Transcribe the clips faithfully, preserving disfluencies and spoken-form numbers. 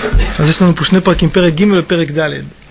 אז יש לנו פה שני פרקים, פרק ג' ופרק ד'.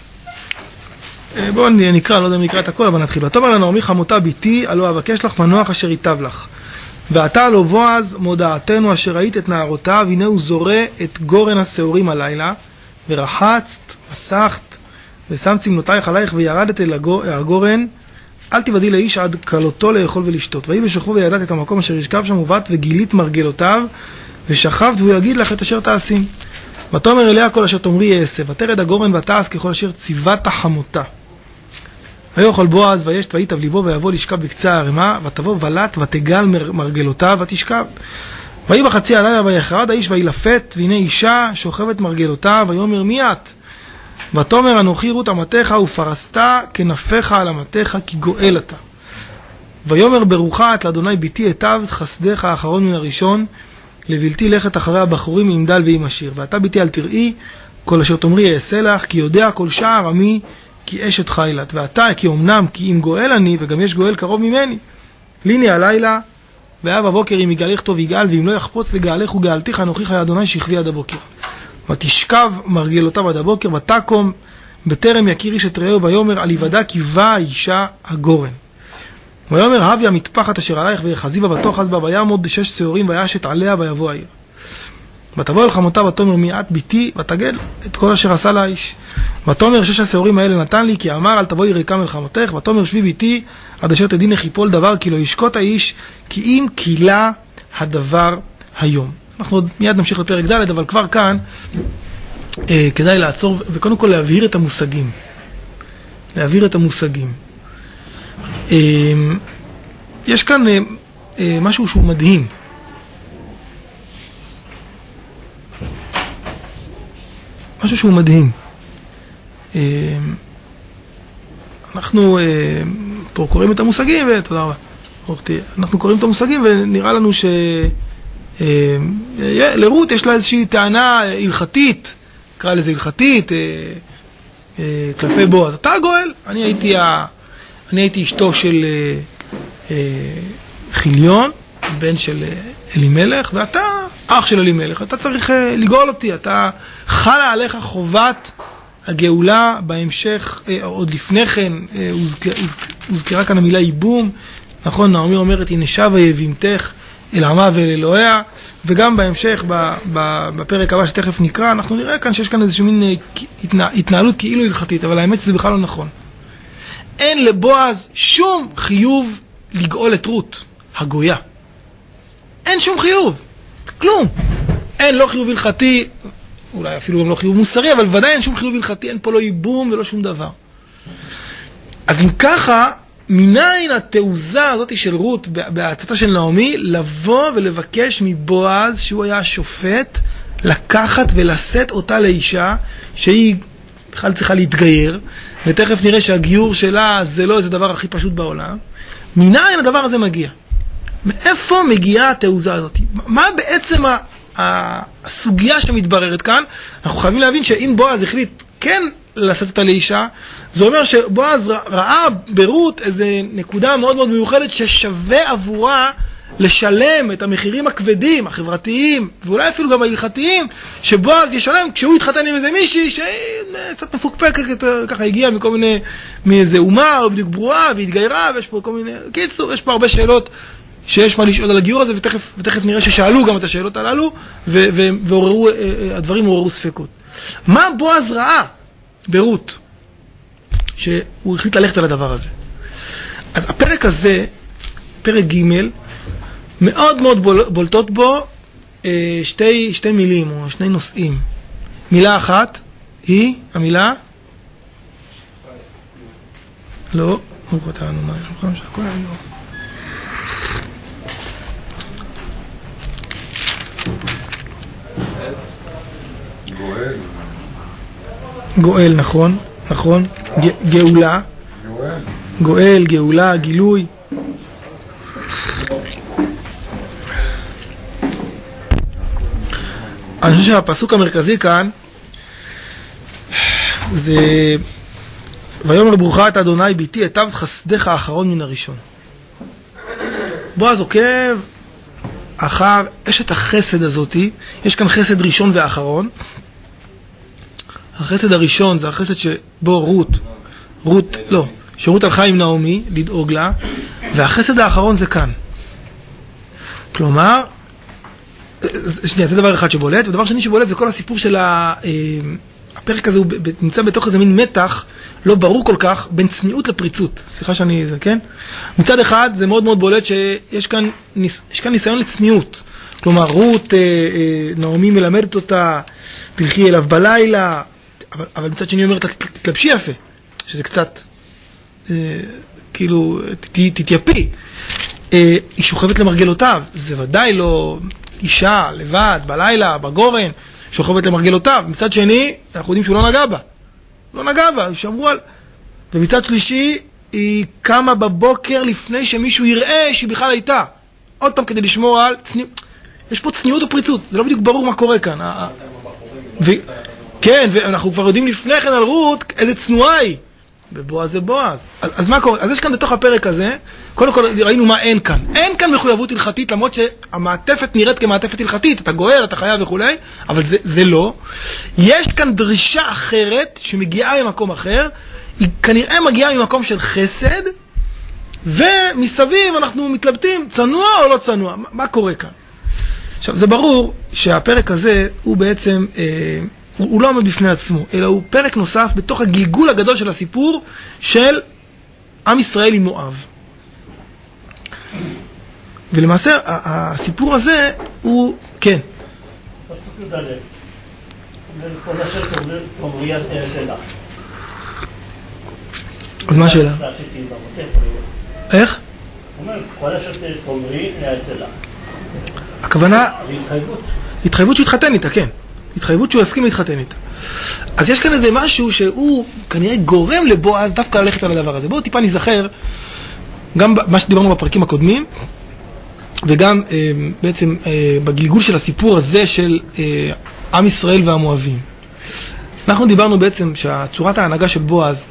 בואו נקרא, לא יודע אם נקרא את הכל, אבל נתחיל. ותאמר לנעמי חמותה ביתי, הלא אבקש לך מנוח אשר ייטב לך. ועתה הלא בועז מודעתנו אשר ראית את נערותיו, הנה הוא זורע את גורן השעורים הלילה, ורחצת, מסכת, ושם צמנותייך עלייך וירדת אל הגורן, אל תיבדי לאיש עד כלותו לאכול ולשתות. ויהי בשוכבו וידעת את המקום אשר ישכב שם, ובאת וגילית מרגלותיו, ושכבת והוא יגיד לך את אשר תעשים. ותאמר אליה כל אשר תאמרי אעשה, ותרד הגורן ותעש ככל אשר ציוות חמותה. ויאכל בועז וישת וייטב ליבו ויבוא לשכב בקצה הערמה, ותבוא ולט ותגל מרגלותיו ותשכב. ויהי בחצי הלילה ויחרד האיש וילפת, והנה אישה שוכבת מרגלותיו, ויאמר מי את? ותאמר אנוכי רות אמתך, ופרסת כנפיך על אמתך כי גואל אתה. ויאמר ברוכה את לאדוני ביתי היטב חסדך האחרון מן הראשון, לבלתי לכת אחרי הבחורים עם דל ועם עשיר. ואתה ביתי אל תראי כל אשר תאמרי אעשה לך, כי יודע כל שער עמי כי אשת חילת. ואתה כי אמנם כי אם גואל אני, וגם יש גואל קרוב ממני. ליני הלילה ואב הבוקר אם יגאלך טוב יגאל, ואם לא יחפוץ לגאלך וגאלתיך אנוכי חי אדוני שכבי עד הבוקר. ותשכב מרגלותיו עד הבוקר, ותקום בטרם יכיר איש את רעהו, ויאמר על יוודע כי באה אישה הגורן. ויאמר הביא המטפחת אשר עלייך ויחזיבה ותאחז בה, ויעמוד שש שעורים וישת עליה ויבוא העיר. ותבוא אל חמותה ותאמר מי את ביתי, ותגד את כל אשר עשה לה איש. ותאמר שש השעורים האלה נתן לי, כי אמר אל תבואי ריקם אל חמותך. ותאמר שבי ביתי עד אשר תדינך יפול דבר, כי לא ישקוט האיש, כי אם קילה הדבר היום. אנחנו עוד מיד נמשיך לפרק ד', אבל כבר כאן אה, כדאי לעצור וקודם כל להבהיר את המושגים. להבהיר את המושגים. אה, יש כאן אה, אה, משהו שהוא מדהים. משהו שהוא מדהים. אה, אנחנו אה, פה קוראים את המושגים, ותודה רבה. אנחנו קוראים את המושגים ונראה לנו ש... לרות יש לה איזושהי טענה הלכתית, קרא לזה הלכתית, כלפי בועז. אתה גואל, אני הייתי, אני הייתי אשתו של חיליון, בן של אלימלך, ואתה אח של אלימלך, אתה צריך לגאול אותי, אתה חלה עליך חובת הגאולה בהמשך, עוד לפני כן הוזכרה כאן המילה ייבום, נכון, נעמי אומרת, הנה שבה יבימתך אל עמה ואל אלוהיה, וגם בהמשך, בפרק הבא שתכף נקרא, אנחנו נראה כאן שיש כאן איזושהי מין התנהלות כאילו הלכתית, אבל האמת שזה בכלל לא נכון. אין לבועז שום חיוב לגאול את רות, הגויה. אין שום חיוב, כלום. אין לא חיוב הלכתי, אולי אפילו גם לא חיוב מוסרי, אבל ודאי אין שום חיוב הלכתי, אין פה לא ייבום ולא שום דבר. אז אם ככה, מניין התעוזה הזאת של רות בהצצה של נעמי לבוא ולבקש מבועז שהוא היה השופט לקחת ולשאת אותה לאישה שהיא בכלל צריכה להתגייר, ותכף נראה שהגיור שלה זה לא איזה דבר הכי פשוט בעולם. מניין הדבר הזה מגיע? מאיפה מגיעה התעוזה הזאת? מה בעצם הסוגיה שמתבררת כאן? אנחנו חייבים להבין שאם בועז החליט כן לשאת אותה לאישה, זה אומר שבועז ראה ברות איזה נקודה מאוד מאוד מיוחדת ששווה עבורה לשלם את המחירים הכבדים, החברתיים, ואולי אפילו גם ההלכתיים, שבועז ישלם כשהוא התחתן עם איזה מישהי שהיא קצת מפוקפקת, ככה הגיעה מכל מיני, מאיזה אומה, לא בדיוק ברורה, והתגיירה, ויש פה כל מיני, קיצור, יש פה הרבה שאלות שיש מה לשאול על הגיור הזה, ותכף, ותכף נראה ששאלו גם את השאלות הללו, ועוררו, הדברים עוררו ספקות. מה בועז ראה ברות שהוא החליט ללכת על הדבר הזה? אז הפרק הזה, פרק ג', מאוד מאוד בול, בולטות בו אה, שתי, שתי מילים או שני נושאים. מילה אחת היא המילה לא, הוא כותב לנו מה, אנחנו חושבים שהכל היה לא. גואל. גואל, נכון, נכון. גאולה. גואל. גואל, גאולה, גילוי. אני חושב שהפסוק המרכזי כאן זה ויאמר ברוכה את אדוני ביתי היטב חסדך האחרון מן הראשון. בועז עוקב אחר אשת החסד הזאת, יש כאן חסד ראשון ואחרון, החסד הראשון זה החסד שבו רות, רות, לא, שרות הלכה עם נעמי, לדאוג לה, והחסד האחרון זה כאן. כלומר, שנייה, זה דבר אחד שבולט, ודבר שני שבולט זה כל הסיפור של ה... הפרק הזה הוא נמצא בתוך איזה מין מתח, לא ברור כל כך, בין צניעות לפריצות. סליחה שאני... זה, כן? מצד אחד זה מאוד מאוד בולט שיש כאן, יש כאן ניסיון לצניעות. כלומר, רות, נעמי מלמדת אותה, תלכי אליו בלילה, אבל, אבל מצד שני אומרת, תתלבשי יפה, שזה קצת, כאילו, תתייפי. היא שוכבת למרגלותיו, זה ודאי לא אישה, לבד, בלילה, בגורן, שוכבת למרגלותיו. מצד שני, אנחנו יודעים שהוא לא נגע בה. לא נגע בה, שאמרו על... ומצד שלישי, היא קמה בבוקר לפני שמישהו יראה שהיא בכלל הייתה. עוד פעם כדי לשמור על צניעות. יש פה צניעות ופריצות, זה לא בדיוק ברור מה קורה כאן. ו... כן, ואנחנו כבר יודעים לפני כן על רות איזה צנועה היא. ובועז זה בועז. אז, אז מה קורה? אז יש כאן בתוך הפרק הזה, קודם כל ראינו מה אין כאן. אין כאן מחויבות הלכתית, למרות שהמעטפת נראית כמעטפת הלכתית, אתה גואל, אתה חייב וכו', אבל זה, זה לא. יש כאן דרישה אחרת שמגיעה ממקום אחר, היא כנראה מגיעה ממקום של חסד, ומסביב אנחנו מתלבטים, צנוע או לא צנוע? מה, מה קורה כאן? עכשיו, זה ברור שהפרק הזה הוא בעצם... אה, הוא, הוא לא עומד בפני עצמו, אלא הוא פרק נוסף בתוך הגלגול הגדול של הסיפור של עם ישראל עם מואב. ולמעשה, הסיפור הזה הוא... כן. אז מה השאלה? איך? הכוונה... התחייבות שהתחתן איתה, כן. התחייבות שהוא יסכים להתחתן איתה. אז יש כאן איזה משהו שהוא כנראה גורם לבועז דווקא ללכת על הדבר הזה. בואו טיפה נזכר גם מה שדיברנו בפרקים הקודמים, וגם אה, בעצם אה, בגלגול של הסיפור הזה של אה, עם ישראל והמואבים. אנחנו דיברנו בעצם שהצורת ההנהגה של בועז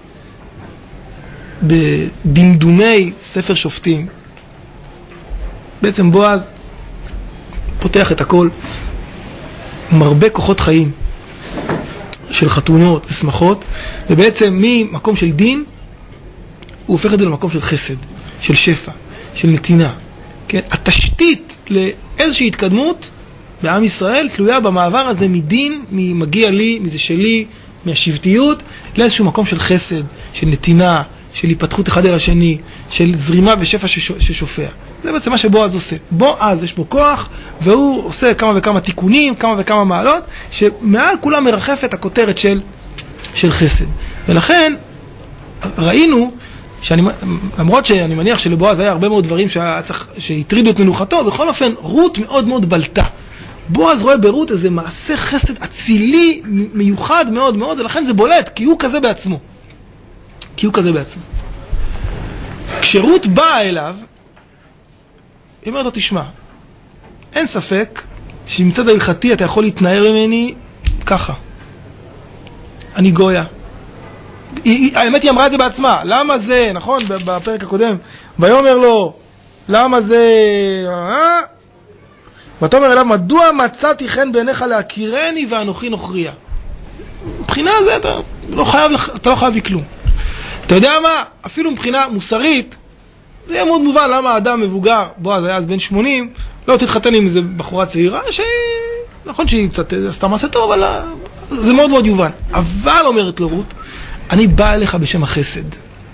בדמדומי ספר שופטים, בעצם בועז פותח את הכל, מרבה כוחות חיים של חתונות ושמחות, ובעצם ממקום של דין הוא הופך את זה למקום של חסד, של שפע, של נתינה. כן? התשתית לאיזושהי התקדמות בעם ישראל תלויה במעבר הזה מדין, ממגיע לי, מזה שלי, מהשבטיות, לאיזשהו מקום של חסד, של נתינה, של היפתחות אחד אל השני, של זרימה ושפע ששופע. זה בעצם מה שבועז עושה. בועז יש בו כוח, והוא עושה כמה וכמה תיקונים, כמה וכמה מעלות, שמעל כולם מרחפת הכותרת של, של חסד. ולכן ראינו, שאני, למרות שאני מניח שלבועז היה הרבה מאוד דברים שהטרידו את מנוחתו, בכל אופן רות מאוד מאוד בלטה. בועז רואה ברות איזה מעשה חסד אצילי מיוחד מאוד מאוד, ולכן זה בולט, כי הוא כזה בעצמו. כי הוא כזה בעצמו. כשרות באה אליו, היא אומרת לו, תשמע, אין ספק שמצד ההלכתי אתה יכול להתנער ממני ככה. אני גויה. היא, היא, האמת היא אמרה את זה בעצמה. למה זה, נכון, בפרק הקודם, ויאמר לו, למה זה, אה? ותאמר אליו, מדוע מצאתי חן בעיניך להכירני ואנוכי נוכריה? מבחינה זה אתה לא חייב, אתה לא חייב כלום. אתה יודע מה? אפילו מבחינה מוסרית, זה יהיה מאוד מובן למה האדם מבוגר, בועז היה אז בן שמונים, לא תתחתן עם איזה בחורה צעירה, שהיא, נכון שהיא קצת עשתה מעשה טוב, אבל זה מאוד מאוד יובן. אבל אומרת לו רות, אני באה אליך בשם החסד.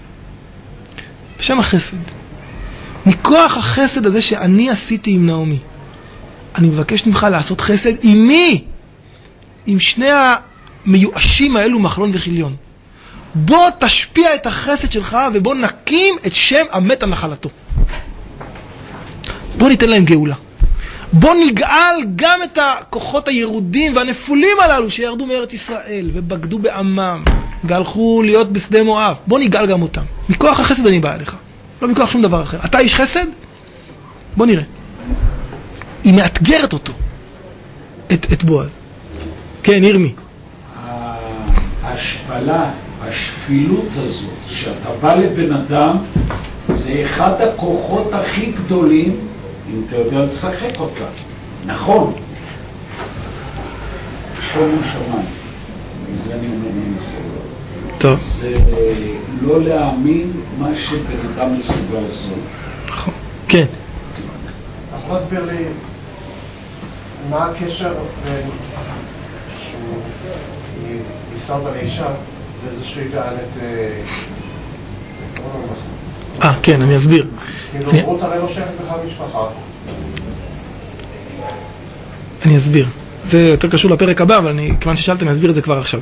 בשם החסד. מכוח החסד הזה שאני עשיתי עם נעמי, אני מבקש ממך לעשות חסד עם מי? עם שני המיואשים האלו מחלון וחיליון. בוא תשפיע את החסד שלך ובוא נקים את שם המת על נחלתו. בוא ניתן להם גאולה. בוא נגאל גם את הכוחות הירודים והנפולים הללו שירדו מארץ ישראל ובגדו בעמם והלכו להיות בשדה מואב. בוא נגאל גם אותם. מכוח החסד אני בא אליך. לא מכוח שום דבר אחר. אתה איש חסד? בוא נראה. היא מאתגרת אותו. את, את בועז. כן, ירמי. ההשפלה, השפילות הזאת, שאתה בא לבן אדם, זה אחד הכוחות הכי גדולים, אם אתה יודע לשחק אותה. נכון. שומו שמיים. וזה אני אומר מניסיון. טוב. זה לא להאמין מה שבן אדם מסוגל לעשות. נכון. כן. יכול להסביר לי מה הקשר בין שהוא ייסד על האישה לאיזשהו יגאל את... אה, כן, אני אסביר. כאילו, רות הרי לא שייכת בכלל משפחה. אני אסביר. זה יותר קשור לפרק הבא, אבל אני, כיוון ששאלת, אני אסביר את זה כבר עכשיו.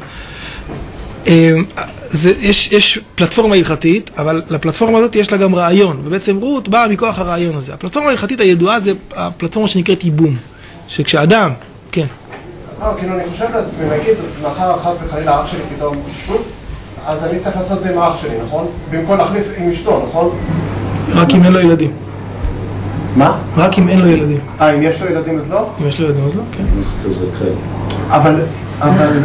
זה, יש, יש פלטפורמה הלכתית, אבל לפלטפורמה הזאת יש לה גם רעיון, ובעצם רות באה מכוח הרעיון הזה. הפלטפורמה ההלכתית הידועה זה הפלטפורמה שנקראת ייבום, שכשאדם, כן. אה, כאילו, אני חושב לעצמי, נגיד, לאחר חס וחלילה אח שלי פתאום, אז אני צריך לעשות את זה עם האח שלי, נכון? במקום להחליף עם אשתו, נכון? רק אם אין לו ילדים. מה? רק אם אין לו ילדים. אה, אם יש לו ילדים אז לא? אם יש לו ילדים אז לא, כן. אז כזה כן. אבל, אבל...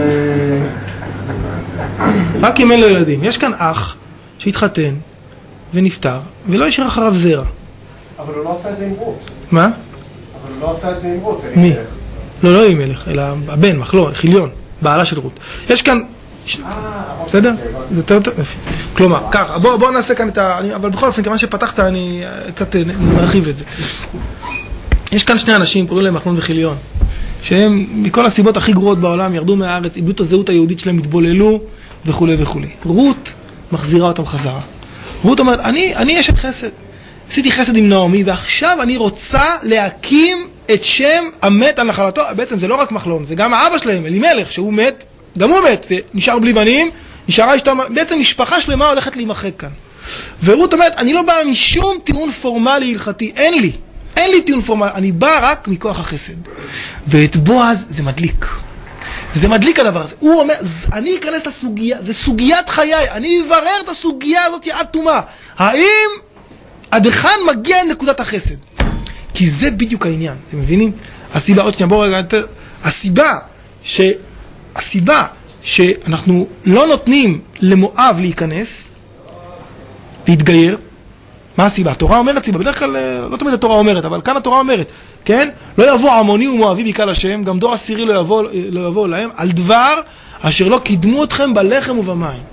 רק אם אין לו ילדים. יש כאן אח שהתחתן ונפטר, ולא ישאיר אחריו זרע. אבל הוא לא עושה את זה עם רות. מה? אבל הוא לא עושה את זה עם רות, מי? לא, לא אלימלך, אלא הבן, מחלון, חיליון, בעלה של רות. יש כאן... בסדר? זה יותר יותר... כלומר, ככה, בואו נעשה כאן את ה... אבל בכל אופן, כמה שפתחת, אני קצת נרחיב את זה. יש כאן שני אנשים, קוראים להם מחלון וחיליון, שהם מכל הסיבות הכי גרועות בעולם ירדו מהארץ, איבדו את הזהות היהודית שלהם, התבוללו וכו' וכו'. רות מחזירה אותם חזרה. רות אומרת, אני, אני אשת חסד. עשיתי חסד עם נעמי, ועכשיו אני רוצה להקים את שם המת על נחלתו. בעצם זה לא רק מחלון, זה גם האבא שלהם, אלימלך, שהוא מת, גם הוא מת, ונשאר בלי בנים, נשארה אשתו, בעצם משפחה שלמה הולכת להימחק כאן. ורות אומרת, אני לא באה משום טיעון פורמלי הלכתי, אין לי. אין לי טיעון פורמלי, אני בא רק מכוח החסד. ואת בועז זה מדליק. זה מדליק הדבר הזה. הוא אומר, אני אכנס לסוגיה, זה סוגיית חיי, אני אברר את הסוגיה הזאת עד תומה. האם עד היכן מגיע נקודת החסד? כי זה בדיוק העניין, אתם מבינים? הסיבה, עוד שניה, בואו רגע, הסיבה ש... הסיבה שאנחנו לא נותנים למואב להיכנס, להתגייר, מה הסיבה? התורה אומרת סיבה, בדרך כלל לא תמיד התורה אומרת, אבל כאן התורה אומרת, כן? לא יבוא עמוני ומואבי בקהל השם, גם דור עשירי לא יבוא, לא יבוא להם, על דבר אשר לא קידמו אתכם בלחם ובמים.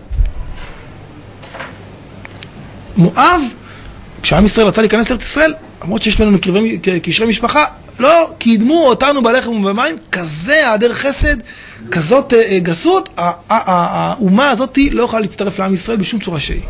מואב, כשעם ישראל רצה להיכנס לארץ ישראל, למרות שיש לנו קשרי משפחה, לא קידמו אותנו בלחם ובמים, כזה העדר חסד, כזאת גסות, האומה הזאת לא יכולה להצטרף לעם ישראל בשום צורה שהיא.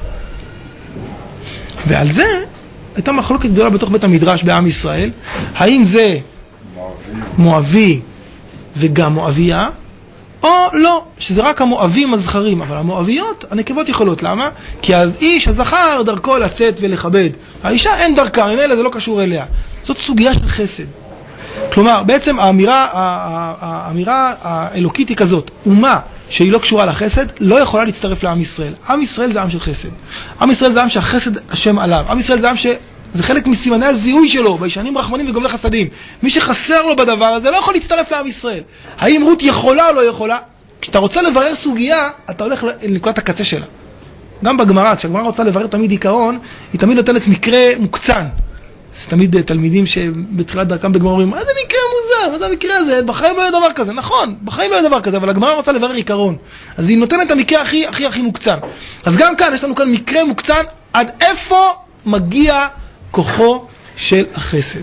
ועל זה הייתה מחלוקת גדולה בתוך בית המדרש בעם ישראל, האם זה מואבי וגם מואביה, או לא, שזה רק המואבים הזכרים, אבל המואביות, הנקבות יכולות. למה? כי אז איש הזכר דרכו לצאת ולכבד. האישה אין דרכה, ממילא זה לא קשור אליה. זאת סוגיה של חסד. כלומר, בעצם האמירה, האמירה האלוקית היא כזאת, אומה שהיא לא קשורה לחסד, לא יכולה להצטרף לעם ישראל. עם ישראל זה עם של חסד. עם ישראל זה עם שהחסד השם עליו. עם ישראל זה עם ש... זה חלק מסימני הזיהוי שלו, בישנים רחמנים וגומלי חסדים. מי שחסר לו בדבר הזה לא יכול להצטרף לעם ישראל. האם רות יכולה או לא יכולה? כשאתה רוצה לברר סוגיה, אתה הולך לנקודת הקצה שלה. גם בגמרא, כשהגמרא רוצה לברר תמיד עיקרון, היא תמיד נותנת מקרה מוקצן. זה תמיד תלמידים שבתחילת דרכם בגמרא אומרים, מה זה מקרה מוזר? מה זה המקרה הזה? בחיים לא יהיה דבר כזה. נכון, בחיים לא יהיה דבר כזה, אבל הגמרא רוצה לברר עיקרון. אז היא נותנת את המקרה הכי, הכי, הכי מוקצן. אז גם כאן, יש לנו כאן מקרה מוקצן, עד איפה מגיע כוחו של החסד.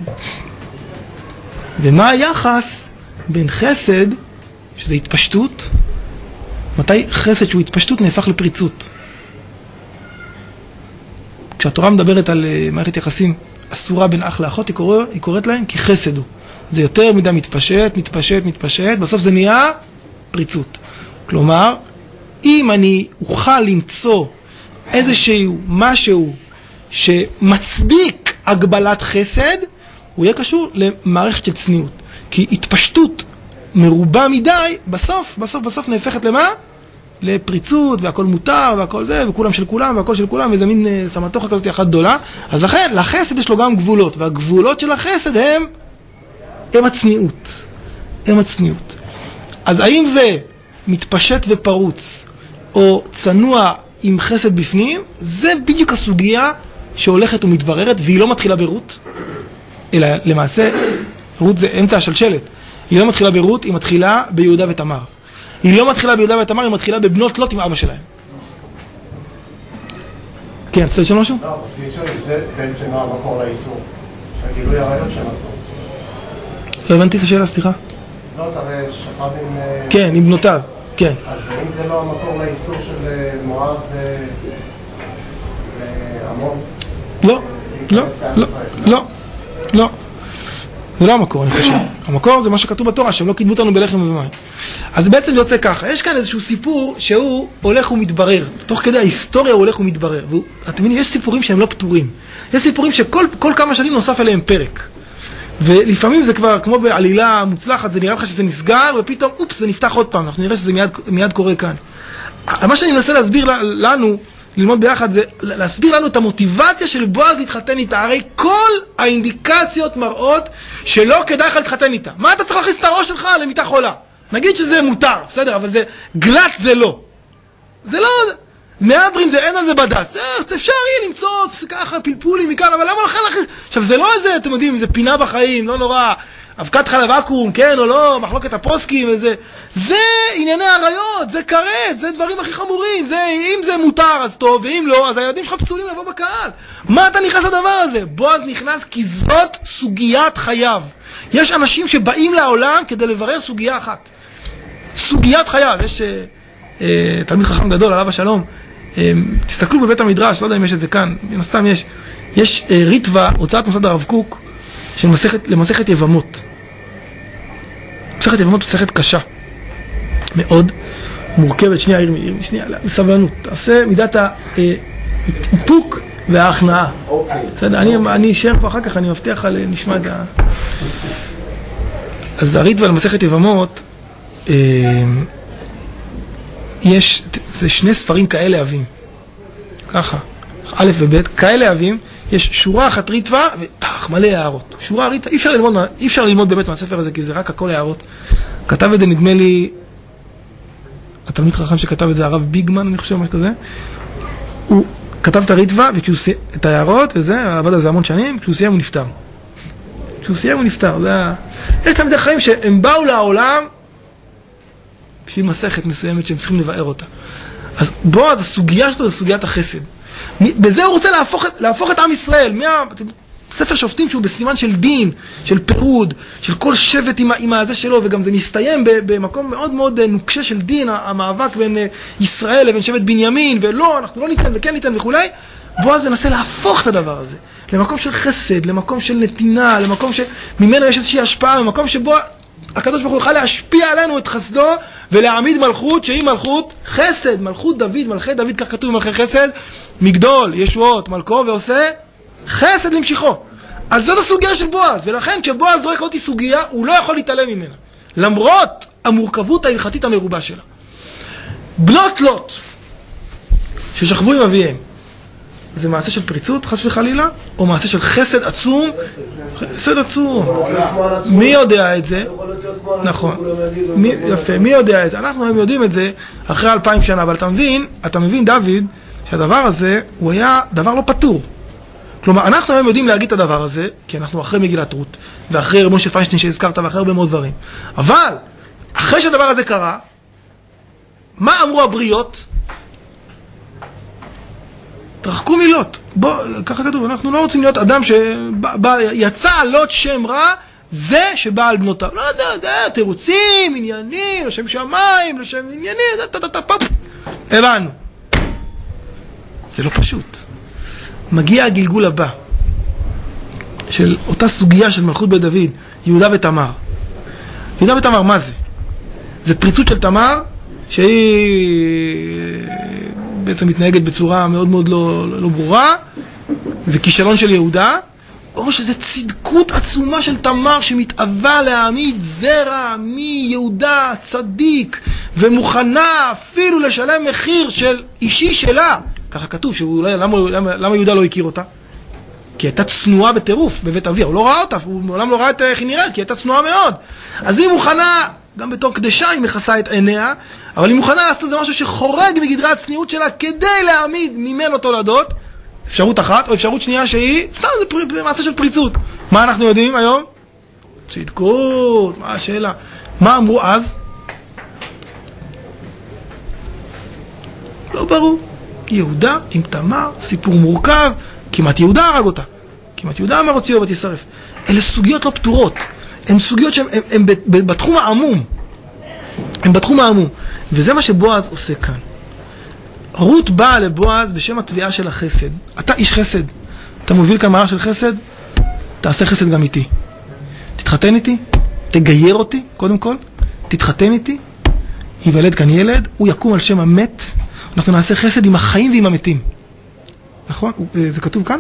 ומה היחס בין חסד, שזה התפשטות, מתי חסד שהוא התפשטות נהפך לפריצות? כשהתורה מדברת על מערכת יחסים אסורה בין אח לאחות, היא, קורא, היא קוראת להם כי חסד הוא. זה יותר מדי מתפשט, מתפשט, מתפשט, בסוף זה נהיה פריצות. כלומר, אם אני אוכל למצוא איזשהו משהו שמצדיק הגבלת חסד, הוא יהיה קשור למערכת של צניעות. כי התפשטות מרובה מדי, בסוף, בסוף, בסוף נהפכת למה? לפריצות, והכל מותר, והכל זה, וכולם של כולם, והכל של כולם, וזה מין סמטוחה כזאת אחת גדולה. אז לכן, לחסד יש לו גם גבולות, והגבולות של החסד הם, הם הצניעות. הם הצניעות. אז האם זה מתפשט ופרוץ, או צנוע עם חסד בפנים, זה בדיוק הסוגיה שהולכת ומתבררת, והיא לא מתחילה ברות, אלא למעשה, רות זה אמצע השלשלת. היא לא מתחילה ברות, היא מתחילה ביהודה ותמר. היא לא מתחילה ביהודה ותמר, היא מתחילה בבנות לוט עם אבא שלהם. כן, אתה רוצה לשאול משהו? לא, זה בעצם המקור לאיסור. הגילוי עריות שהם עשו. לא הבנתי את השאלה, סליחה. לא, תראה, שכב עם... כן, עם בנותיו, כן. אז אם זה לא המקור לאיסור של מואב ועמון? לא, לא, לא, לא, לא. זה לא המקור, אני חושב. המקור זה מה שכתוב בתורה, שהם לא קידמו אותנו בלחם ובמים. אז בעצם זה יוצא ככה. יש כאן איזשהו סיפור שהוא הולך ומתברר. תוך כדי ההיסטוריה הוא הולך ומתברר. ואתם מבינים, יש סיפורים שהם לא פתורים. יש סיפורים שכל כל כמה שנים נוסף עליהם פרק. ולפעמים זה כבר, כמו בעלילה מוצלחת, זה נראה לך שזה נסגר, ופתאום, אופס, זה נפתח עוד פעם. אנחנו נראה שזה מיד, מיד קורה כאן. מה שאני מנסה להסביר לנו, ללמוד ביחד, זה להסביר לנו את המוטיבציה של בועז להתחתן איתה. הרי כל האינדיקציות מראות שלא כדאי לך להתחתן איתה. מה אתה צריך להכניס את הראש שלך למיטה חולה? נגיד שזה מותר, בסדר, אבל זה גלט זה לא. זה לא, מהדרין זה אין על זה בד"ץ. אפשר יהיה למצוא ככה פלפולים מכאן, אבל למה לכם להכניס? עכשיו זה לא איזה, אתם יודעים, זה פינה בחיים, לא נורא. אבקת חלב אקום, כן או לא, מחלוקת הפוסקים וזה. זה ענייני עריות, זה כרת, זה דברים הכי חמורים. זה, אם זה מותר אז טוב, ואם לא, אז הילדים שלך פסולים לבוא בקהל. מה אתה נכנס לדבר הזה? בועז נכנס כי זאת סוגיית חייו. יש אנשים שבאים לעולם כדי לברר סוגיה אחת. סוגיית חייו. יש אה, אה, תלמיד חכם גדול, עליו השלום. אה, תסתכלו בבית המדרש, לא יודע אם יש את זה כאן, מן הסתם יש. יש אה, ריטווה, הוצאת מוסד הרב קוק, של מסכת, למסכת יבמות. מסכת יבמות מסכת קשה. מאוד מורכבת. שנייה, שנייה, בסבלנות. תעשה מידת האיפוק וההכנעה. בסדר, אני, אני אשאר פה אחר כך, אני מבטיח על נשמע את ה... אז הריטווה למסכת יבמות, יש, זה שני ספרים כאלה אהבים. ככה, א' וב', כאלה אהבים, יש שורה אחת ריטווה ותח, מלא הערות. שורה ריטווה, אי אפשר ללמוד, אי אפשר ללמוד באמת מהספר הזה, כי זה רק הכל הערות. כתב את זה, נדמה לי, התלמיד חכם שכתב את זה, הרב ביגמן, אני חושב, משהו כזה. הוא כתב את הריטווה, את ההערות, וזה, עבד על זה המון שנים, כשהוא סיים הוא נפטר. כשהוא סיים הוא נפטר, זה היה... יש תלמידי חיים שהם באו לעולם בשביל מסכת מסוימת שהם צריכים לבאר אותה. אז בוא, אז הסוגיה שלו זה סוגיית החסד. בזה הוא רוצה להפוך, להפוך את עם ישראל. מה... ספר שופטים שהוא בסימן של דין, של פירוד, של כל שבט עם, עם הזה שלו, וגם זה מסתיים במקום מאוד מאוד נוקשה של דין, המאבק בין ישראל לבין שבט בנימין, ולא, אנחנו לא ניתן וכן ניתן וכולי. בועז מנסה להפוך את הדבר הזה למקום של חסד, למקום של נתינה, למקום שממנו יש איזושהי השפעה, למקום שבו הקדוש ברוך הוא יוכל להשפיע עלינו את חסדו ולהעמיד מלכות שהיא מלכות חסד, מלכות דוד, מלכי דוד, כך כתוב מלכי חסד, מגדול, ישועות, מלכו ועושה חסד למשיכו. אז זאת הסוגיה של בועז, ולכן כשבועז רואה אותי סוגיה, הוא לא יכול להתעלם ממנה, למרות המורכבות ההלכתית המרובה שלה. בנות לוט ששכבו עם אביהם, זה מעשה של פריצות, חס וחלילה, או מעשה של חסד עצום? חסד עצום. מי יודע את זה? נכון. יפה, מי יודע את זה? אנחנו היום יודעים את זה אחרי אלפיים שנה, אבל אתה מבין, אתה מבין, דוד, שהדבר הזה הוא היה דבר לא פתור. כלומר, אנחנו היום יודעים להגיד את הדבר הזה, כי אנחנו אחרי מגילת רות, ואחרי רב משה פיינשטיין שהזכרת, ואחרי הרבה מאוד דברים. אבל, אחרי שהדבר הזה קרה, מה אמרו הבריות? תרחקו מלוט. בוא, ככה כתוב, אנחנו לא רוצים להיות אדם שיצא לוט שם רע, זה שבא על בנותיו. לא יודע, זה תירוצים, עניינים, לשם שמיים, לשם עניינים, זה טטטטפופ. הבנו. זה לא פשוט. מגיע הגלגול הבא של אותה סוגיה של מלכות בית דוד, יהודה ותמר. יהודה ותמר, מה זה? זה פריצות של תמר, שהיא בעצם מתנהגת בצורה מאוד מאוד לא, לא ברורה, וכישלון של יהודה, או שזה צדקות עצומה של תמר שמתאווה להעמיד זרע מיהודה צדיק, ומוכנה אפילו לשלם מחיר של אישי שלה. ככה כתוב, שאולי, למה, למה, למה יהודה לא הכיר אותה? כי הייתה צנועה בטירוף בבית אביה, הוא לא ראה אותה, הוא מעולם לא ראה את איך היא נראית, כי הייתה צנועה מאוד. אז היא מוכנה, גם בתור קדשה היא מכסה את עיניה, אבל היא מוכנה לעשות את זה משהו שחורג מגדרי הצניעות שלה, כדי להעמיד ממנו תולדות, אפשרות אחת, או אפשרות שנייה שהיא, סתם, זה פר, מעשה של פריצות. מה אנחנו יודעים היום? צדקות, מה השאלה? מה אמרו אז? לא ברור. יהודה עם תמר, סיפור מורכב, כמעט יהודה הרג אותה. כמעט יהודה אמר הוציאו ותשרף. אלה סוגיות לא פתורות. הן סוגיות שהן הם, הם, הם בתחום העמום. הן בתחום העמום. וזה מה שבועז עושה כאן. רות באה לבועז בשם התביעה של החסד. אתה איש חסד. אתה מוביל כאן מערך של חסד, תעשה חסד גם איתי. תתחתן איתי, תגייר אותי, קודם כל, תתחתן איתי, ייוולד כאן ילד, הוא יקום על שם המת, אנחנו נעשה חסד עם החיים ועם המתים. נכון? זה כתוב כאן?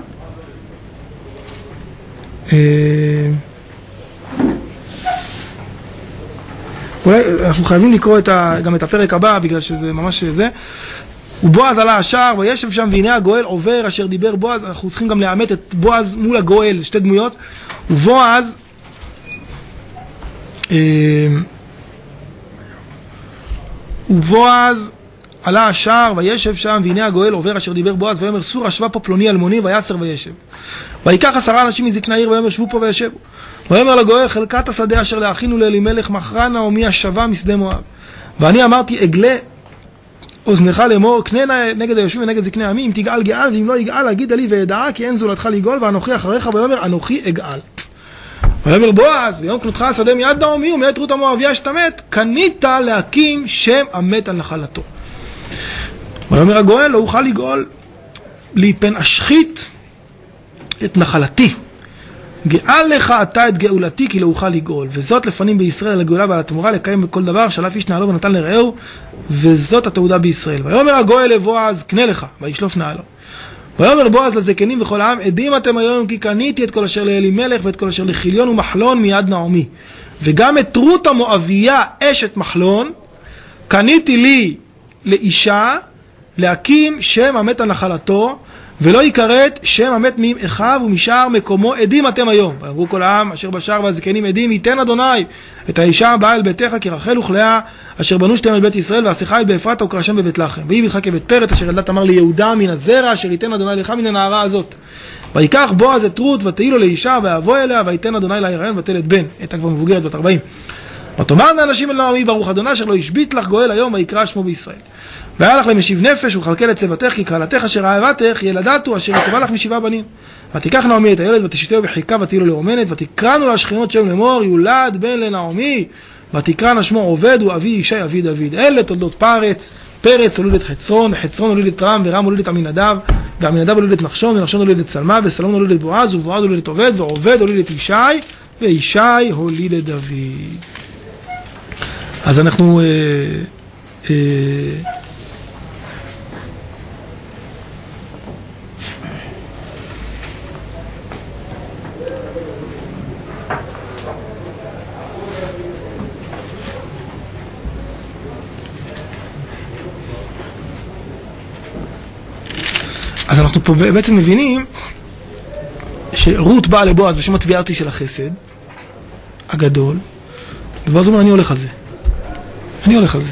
אולי אנחנו חייבים לקרוא את ה, גם את הפרק הבא, בגלל שזה ממש זה. ובועז עלה השער וישב שם, והנה הגואל עובר אשר דיבר בועז. אנחנו צריכים גם לאמת את בועז מול הגואל, שתי דמויות. ובועז ובועז עלה השער וישב שם, והנה הגואל עובר אשר דיבר בועז, ויאמר סור השווה פה פלוני אלמוני, ויסר וישב. ויקח עשרה אנשים מזקני העיר, ויאמר שבו פה וישבו. ויאמר לגואל חלקת השדה אשר לאחינו לאלימלך מכרה נעמי השווה משדה מואב. ואני אמרתי אגלה אוזנך לאמור, קנה נגד היושבים ונגד זקני עמי, אם תגאל גאל, ואם לא יגאל אגיד לי ואדעה, כי אין זולתך לגאול, ואנוכי אחריך. ויאמר אנוכי אגאל. ויאמר בועז, ביום קנותך השדה מיד נעמי ומאת רות המואביה שתמת, קנית להקים שם המת על נחלתו. ויאמר הגואל, לא אוכל לגאול, ליפן אשחית את נחלתי. גאל לך אתה את גאולתי, כי לא אוכל לגאול. וזאת לפנים בישראל לגאולה ועל התמורה לקיים בכל דבר, שלף איש נעלו ונתן לרעהו, וזאת התעודה בישראל. ויאמר הגואל לבועז, קנה לך, וישלוף נעלו. ויאמר בועז לזקנים וכל העם, עדים אתם היום כי קניתי את כל אשר לאלימלך ואת כל אשר לחיליון ומחלון מיד נעמי. וגם את רות המואביה אשת מחלון, קניתי לי לאישה להקים שם המת על נחלתו, ולא יקראת שם המת מאחיו ומשאר מקומו, עדים אתם היום. ואמרו כל העם אשר בשער והזקנים עדים, ייתן אדוני את האישה הבאה אל ביתך כרחל וכלאה אשר בנו שתיהם אל בית ישראל, ועשיך אל באפרתה וקרשם בבית לחם. ויהי ביתך כבית פרץ אשר ילדה תמר ליהודה מן הזרע אשר ייתן אדוני לך מן הנערה הזאת. ויקח בועז את רות ותהי לו לאישה ויבוא אליה, וייתן אדוני לה היריון ותלד בן. הייתה כבר מבוגרת בת ארבעים. ותאמרנה אנשים אל נעמי, ברוך אדוני אשר לא השבית לך גואל היום, ויקרא שמו בישראל. והיה לך למשיב נפש ולכלכל את צוותך, כי קהלתך אשר אהבתך ילדתו אשר יטובה לך משבעה בנים. ותיקח נעמי את הילד ותשתהו בחיקה ותהי לו לאומנת, ותקראנו לשכנות שם לאמור יולד בן לנעמי, ותקראנה שמו עובד ואבי ישי אבי דוד. אלה תולדות פרץ, פרץ הוליד את חצרון, וחצרון הוליד את רם, ורם הוליד את עמינדב, ועמינדב הוליד את נחשון, ונחשון הוליד את סלמה, וסלמון הוליד את בועז, ובועז הוליד את עובד, ועובד הוליד את ישי, וישי הוליד את דוד. אז אנחנו אה, אה, אז אנחנו פה בעצם מבינים שרות באה לבועז בשם התביעה אותי של החסד הגדול, ובועז אומר אני הולך על זה, אני הולך על זה.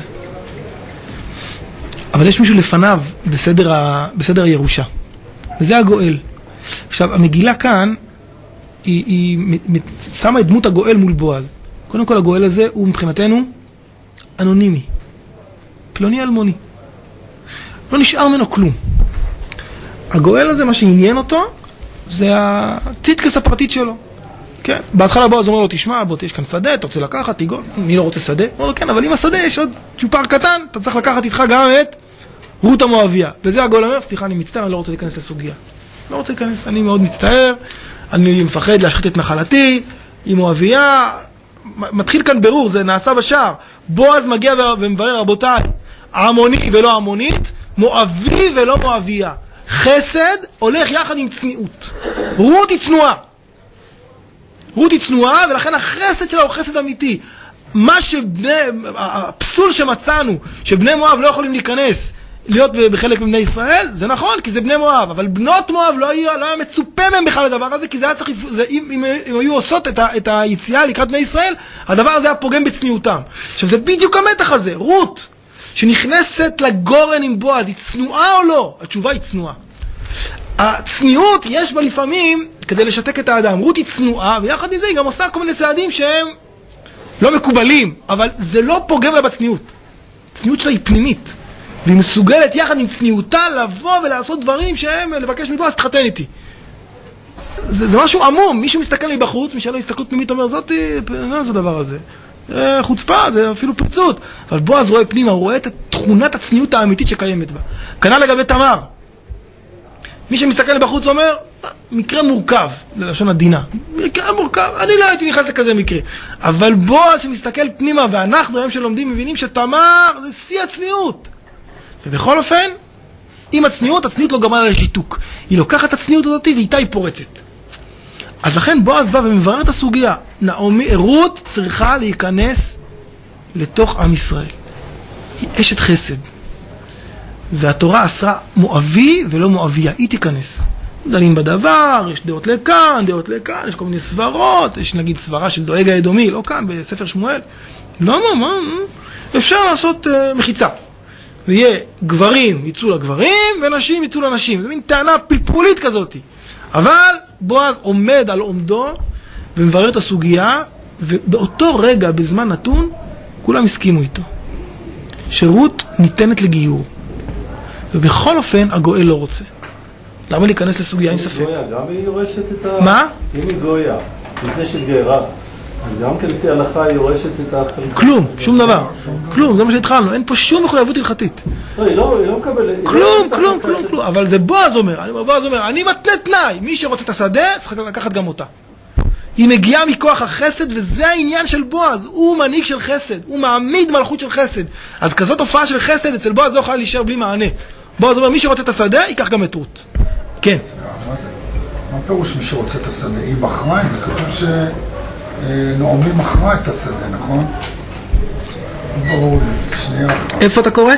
אבל יש מישהו לפניו בסדר, ה... בסדר הירושה, וזה הגואל. עכשיו המגילה כאן היא, היא שמה את דמות הגואל מול בועז. קודם כל הגואל הזה הוא מבחינתנו אנונימי, פלוני אלמוני, לא נשאר ממנו כלום. הגואל הזה, מה שעניין אותו, זה הציטקס הפרטית שלו. כן? בהתחלה בועז אומר לו, תשמע, בוא, יש כאן שדה, אתה רוצה לקחת, תיגול. מי לא רוצה שדה? הוא אומר לו, כן, אבל עם השדה יש עוד צ'ופר קטן, אתה צריך לקחת איתך גם את רות המואביה. וזה הגואל אומר, סליחה, אני מצטער, אני לא רוצה להיכנס לסוגיה. לא רוצה להיכנס, אני מאוד מצטער, אני מפחד להשחית את נחלתי, עם מואביה. מתחיל כאן ברור, זה נעשה בשער. בועז מגיע ומברר, רבותיי, עמוני ולא עמונית, מואבי ולא מואביה. חסד הולך יחד עם צניעות. רות היא צנועה. רות היא צנועה, ולכן החסד שלה הוא חסד אמיתי. מה שבני, הפסול שמצאנו, שבני מואב לא יכולים להיכנס, להיות בחלק מבני ישראל, זה נכון, כי זה בני מואב, אבל בנות מואב לא היה, לא היה מצופה מהם בכלל לדבר הזה, כי זה היה צריך, זה, אם, אם, אם היו עושות את, ה, את היציאה לקראת בני ישראל, הדבר הזה היה פוגם בצניעותם. עכשיו זה בדיוק המתח הזה, רות, שנכנסת לגורן עם בועז, היא צנועה או לא? התשובה היא צנועה. הצניעות יש בה לפעמים כדי לשתק את האדם. רות היא צנועה, ויחד עם זה היא גם עושה כל מיני צעדים שהם לא מקובלים, אבל זה לא פוגם לה בצניעות. הצניעות שלה היא פנימית. והיא מסוגלת יחד עם צניעותה לבוא ולעשות דברים שהם לבקש מבועז, תתחתן איתי. זה, זה משהו עמום, מישהו מסתכל לי בחוץ, מי שלא הסתכלות פנימית אומר, זאתי, לא זה הדבר הזה. חוצפה, זה אפילו פרצות. אבל בועז רואה פנימה, הוא רואה את תכונת הצניעות האמיתית שקיימת בה. כנ"ל לגבי תמר. מי שמסתכל בחוץ אומר, מקרה מורכב, ללשון עדינה. מקרה מורכב, אני לא הייתי נכנס לכזה מקרה. אבל בועז שמסתכל פנימה, ואנחנו היום שלומדים מבינים שתמר זה שיא הצניעות. ובכל אופן, עם הצניעות, הצניעות לא גמרה לשיתוק. היא לוקחת את הצניעות הזאת ואיתה היא פורצת. אז לכן בועז בא ומברר את הסוגיה. נעמי, רות צריכה להיכנס לתוך עם ישראל. היא אשת חסד. והתורה אסרה מואבי ולא מואביה. היא תיכנס. דנים בדבר, יש דעות לכאן, דעות לכאן, יש כל מיני סברות, יש נגיד סברה של דואג האדומי, לא כאן, בספר שמואל. לא, מה, מה, אפשר לעשות uh, מחיצה. ויהיה גברים יצאו לגברים, ונשים יצאו לנשים. זו מין טענה פלפולית כזאת. אבל בועז עומד על עומדו, ומברר את הסוגיה, ובאותו רגע, בזמן נתון, כולם הסכימו איתו. שרות ניתנת לגיור. ובכל אופן, הגואל לא רוצה. למה להיכנס לסוגיה עם ספק? גם היא יורשת את ה... מה? אם היא גויה, לפני שתגיירה, אז גם כן לפי ההלכה היא יורשת את החלק. כלום, שום דבר. כלום, זה מה שהתחלנו. אין פה שום מחויבות הלכתית. לא, היא לא מקבלת. כלום, כלום, כלום, כלום. אבל זה בועז אומר. בועז אומר, אני מתנה תנאי. מי שרוצה את השדה, צריך לקחת גם אותה. היא מגיעה מכוח החסד, וזה העניין של בועז. הוא מנהיג של חסד. הוא מעמיד מלכות של חסד. אז כזאת הופעה של חסד אצל בועז לא יכולה להישאר בלי מענה. בועז אומר, מי שרוצה את השדה, ייקח גם את רות. כן. מה זה? מה פירוש מי שרוצה את השדה? היא בחרה את זה, כתוב שנעמי מכרה את השדה, נכון? ברור לי, שנייה אחת. איפה אתה קורא?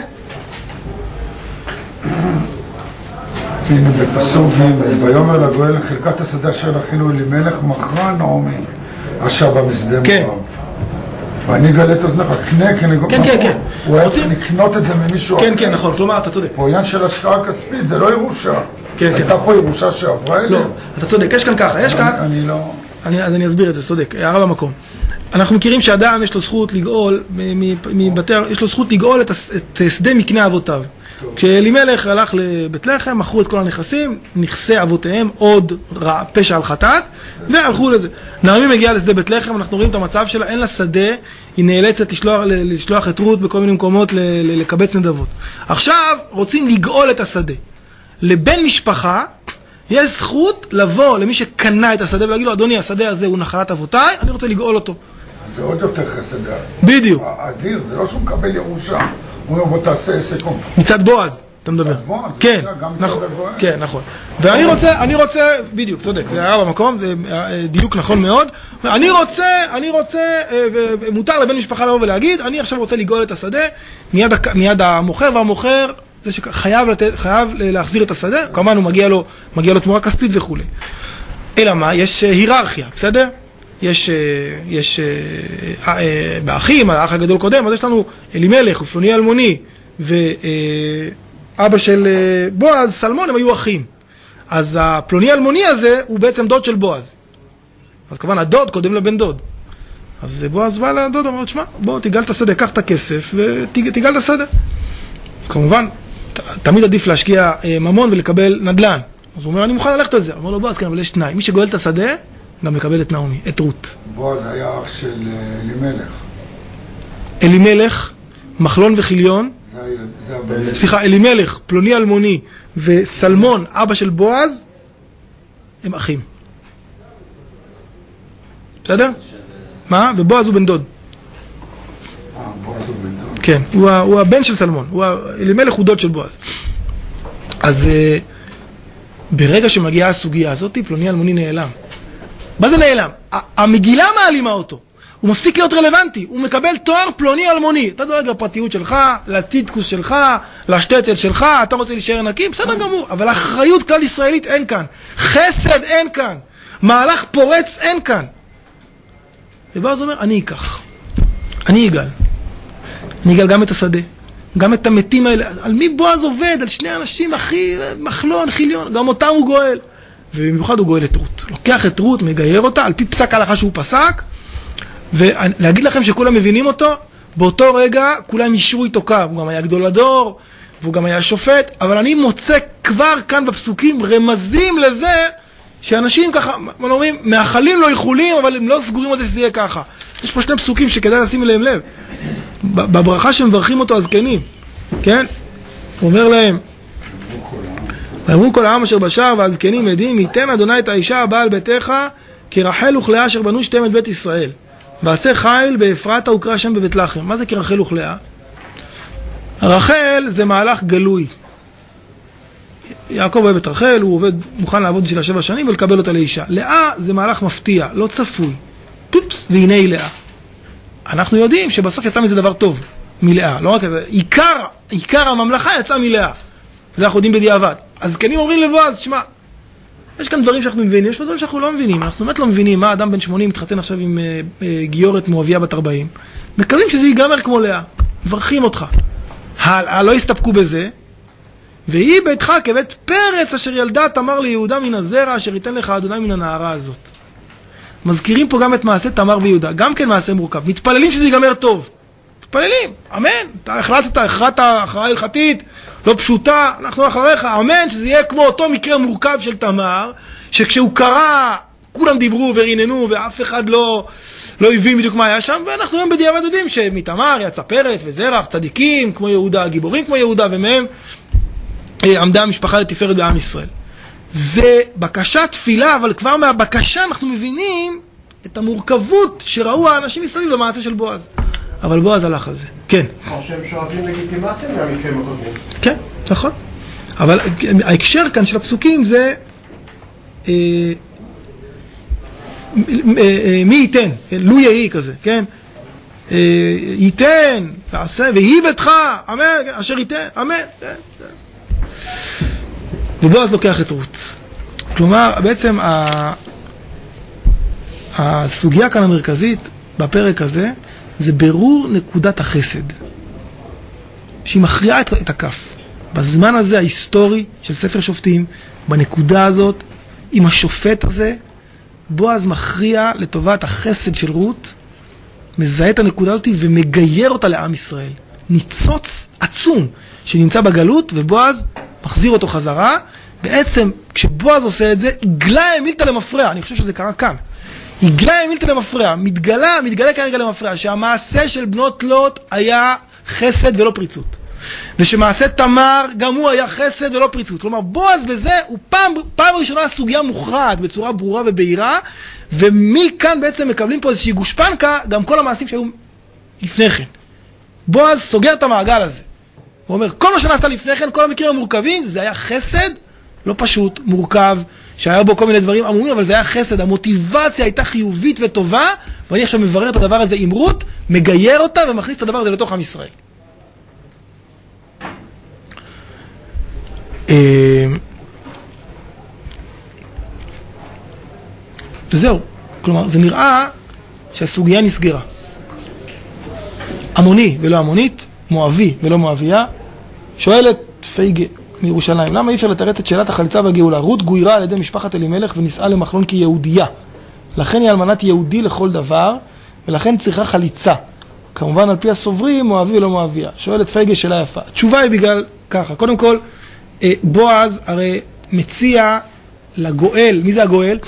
הנה בפסוק ג' ויאמר לגואל חלקת השדה אשר לכינו אלימלך מכרה נעמי אשר במסדה מואב. ואני אגלה את אוזנך, קנה, כן, כן, כן. הוא היה צריך לקנות את זה ממישהו אחר. כן, כן, נכון, כלומר, אתה צודק. פה עניין של השקעה כספית, זה לא ירושה. כן, כן. הייתה פה ירושה שעברה אליה. לא, אתה צודק, יש כאן ככה, יש כאן... אני לא... אז אני אסביר את זה, צודק, הערה במקום. אנחנו מכירים שאדם יש לו זכות לגאול, מבתי, יש לו זכות לגאול את שדה מקנה אבותיו. כשאלימלך הלך לבית לחם, מכרו את כל הנכסים, נכסי אבותיהם, עוד רע, פשע על חטאת, והלכו לזה. נעמי מגיעה לשדה בית לחם, אנחנו רואים את המצב שלה, אין לה שדה, היא נאלצת לשלוח, לשלוח את רות בכל מיני מקומות לקבץ נדבות. עכשיו רוצים לגאול את השדה. לבן משפחה יש זכות לבוא למי שקנה את השדה ולהגיד לו, אדוני, השדה הזה הוא נחלת אבותיי, אני רוצה לגאול אותו. זה עוד יותר חסד. בדיוק. אדיר, זה לא שהוא מקבל ירושה. הוא אומר, בוא תעשה עסק. מצד בועז, אתה מדבר. מצד בועז, כן, גם נכון, מצד הגואל. כן, נכון. ואני רוצה, אני רוצה, בדיוק, צודק, זה היה במקום, זה דיוק נכון מאוד. אני רוצה, אני רוצה, ומותר לבן משפחה לבוא ולהגיד, אני עכשיו רוצה לגאול את השדה, מיד, מיד המוכר, והמוכר, זה שחייב לתת, חייב להחזיר את השדה, כמובן הוא מגיע לו, מגיע לו תמורה כספית וכו'. אלא מה? יש היררכיה, בסדר? יש, יש, באחים, האח הגדול קודם, אז יש לנו אלימלך ופלוני אלמוני, ואבא של בועז, סלמון, הם היו אחים. אז הפלוני אלמוני הזה הוא בעצם דוד של בועז. אז כמובן, הדוד קודם לבן דוד. אז בועז בא לדוד, אומר, תשמע, בוא תיגל את השדה, קח את הכסף ותיגל את השדה. כמובן, תמיד עדיף להשקיע ממון ולקבל נדל"ן. אז הוא אומר, אני מוכן ללכת על זה. אומר לו, בועז, כן, אבל יש תנאי. מי שגואל את השדה, גם מקבל את נעמי, את רות. בועז היה אח של אלימלך. אלימלך, מחלון וחיליון. זה, זה הבן. סליחה, אלימלך, פלוני אלמוני וסלמון, אבא של בועז, הם אחים. בסדר? מה? ובועז הוא בן דוד. אה, בועז הוא בן דוד. כן, הוא, הוא הבן של סלמון. הוא, אלימלך הוא דוד של בועז. אז ברגע שמגיעה הסוגיה הזאת, פלוני אלמוני נעלם. מה זה נעלם? המגילה מעלימה אותו. הוא מפסיק להיות רלוונטי. הוא מקבל תואר פלוני אלמוני. אתה דואג לפרטיות שלך, לציטקוס שלך, לשטטל שלך, אתה רוצה להישאר נקי, בסדר גמור. אבל אחריות כלל ישראלית אין כאן. חסד אין כאן. מהלך פורץ אין כאן. ובאז אומר, אני אקח. אני אגל. אני אגל גם את השדה. גם את המתים האלה. על מי בועז עובד? על שני אנשים, אחי, מחלון, חיליון. גם אותם הוא גואל. ובמיוחד הוא גואל את רות. לוקח את רות, מגייר אותה, על פי פסק ההלכה שהוא פסק, ולהגיד לכם שכולם מבינים אותו, באותו רגע כולם אישרו איתו קו. הוא גם היה גדול הדור, והוא גם היה שופט, אבל אני מוצא כבר כאן בפסוקים רמזים לזה שאנשים ככה, אומרים, מאחלים לו איחולים, אבל הם לא סגורים על זה שזה יהיה ככה. יש פה שני פסוקים שכדאי לשים אליהם לב. בברכה שמברכים אותו הזקנים, כן? הוא אומר להם, ואמרו כל העם אשר בשער והזקנים עדים, ייתן אדוני את האישה הבאה על ביתך, כרחל וכלאה אשר בנו שתיהם את בית ישראל. ועשה חיל באפרתה וקרא השם בבית לחם. מה זה כרחל וכלאה? רחל זה מהלך גלוי. יעקב אוהב את רחל, הוא עובד, מוכן לעבוד בשביל השבע שנים ולקבל אותה לאישה. לאה זה מהלך מפתיע, לא צפוי. פופס, והנה היא לאה. אנחנו יודעים שבסוף יצא מזה דבר טוב מלאה. לא רק זה, עיקר, עיקר הממלכה יצא מלאה. זה אנחנו יודעים בדיעבד. אז כנים אומרים לבועז, שמע, יש כאן דברים שאנחנו מבינים, יש פה דברים שאנחנו לא מבינים. אנחנו באמת לא מבינים מה אדם בן שמונים מתחתן עכשיו עם uh, uh, גיורת מואביה בת ארבעים. מקווים שזה ייגמר כמו לאה. מברכים אותך. הלאה, לא הסתפקו בזה. והיא ביתך כבית פרץ אשר ילדה תמר ליהודה מן הזרע אשר ייתן לך אדוני מן הנערה הזאת. מזכירים פה גם את מעשה תמר ויהודה, גם כן מעשה מורכב. מתפללים שזה ייגמר טוב. מתפללים, אמן. אתה החלטת, הכרעת הכרעה הלכתית, לא פשוטה, אנחנו אחריך, אמן, שזה יהיה כמו אותו מקרה מורכב של תמר, שכשהוא קרא, כולם דיברו וריננו, ואף אחד לא, לא הבין בדיוק מה היה שם, ואנחנו היום בדיעבד יודעים שמתמר יצא פרץ וזרח, צדיקים כמו יהודה, גיבורים כמו יהודה, ומהם עמדה המשפחה לתפארת בעם ישראל. זה בקשה תפילה, אבל כבר מהבקשה אנחנו מבינים את המורכבות שראו האנשים מסביב במעשה של בועז. אבל בועז הלך על זה. כן. או שהם שואבים לגיטימציה מהמקרים הקודמים. כן, נכון. אבל ההקשר כאן של הפסוקים זה אה, אה, מי ייתן, לו יהי כזה, כן? אה, ייתן, ועשה, והיא ביתך, אמן, אשר ייתן, אמן. ובועז לוקח את רות. כלומר, בעצם הסוגיה כאן המרכזית בפרק הזה זה ברור נקודת החסד שהיא מכריעה את, את הכף. בזמן הזה ההיסטורי של ספר שופטים, בנקודה הזאת, עם השופט הזה, בועז מכריע לטובת החסד של רות, מזהה את הנקודה הזאת ומגייר אותה לעם ישראל. ניצוץ עצום שנמצא בגלות, ובועז מחזיר אותו חזרה. בעצם כשבועז עושה את זה, עגלה המילתא למפרע. אני חושב שזה קרה כאן. עגלה המילתא למפרע, מתגלה, מתגלה כרגע למפרע, שהמעשה של בנות לוט היה חסד ולא פריצות. ושמעשה תמר גם הוא היה חסד ולא פריצות. כלומר, בועז בזה הוא פעם, פעם ראשונה הסוגיה מוכרעת בצורה ברורה ובהירה, ומכאן בעצם מקבלים פה איזושהי גושפנקה, גם כל המעשים שהיו לפני כן. בועז סוגר את המעגל הזה. הוא אומר, כל מה שנעשה לפני כן, כל המקרים המורכבים, זה היה חסד, לא פשוט, מורכב, שהיה בו כל מיני דברים עמומים, אבל זה היה חסד, המוטיבציה הייתה חיובית וטובה, ואני עכשיו מברר את הדבר הזה עם רות, מגייר אותה ומכניס את הדבר הזה לתוך עם ישראל. וזהו, כלומר, זה נראה שהסוגיה נסגרה. עמוני ולא עמונית, מואבי ולא מואביה. שואלת פייגה מירושלים, למה אי אפשר לתרץ את שאלת החליצה והגאולה? רות גוירה על ידי משפחת אלימלך ונישאה למחלון כיהודייה. לכן היא אלמנת יהודי לכל דבר, ולכן צריכה חליצה. כמובן על פי הסוברים, מואבי ולא מואביה. שואלת פייגה שאלה יפה. התשובה היא בגלל ככה. קודם כל, בועז הרי מציע לגואל. מי זה הגואל?